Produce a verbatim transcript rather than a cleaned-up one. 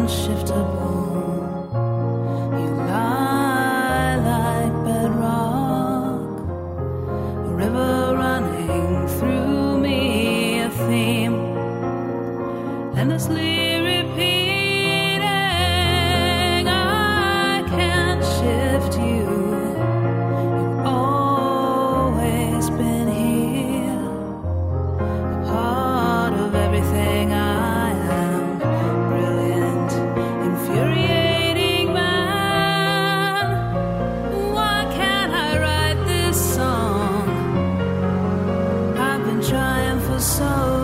unshiftable. You lie like bedrock, a river running through me, a theme endlessly repeating. I can't shift you. You've always been here, a part of everything I am. Brilliant, infuriating man. Why can't I write this song? I've been trying for so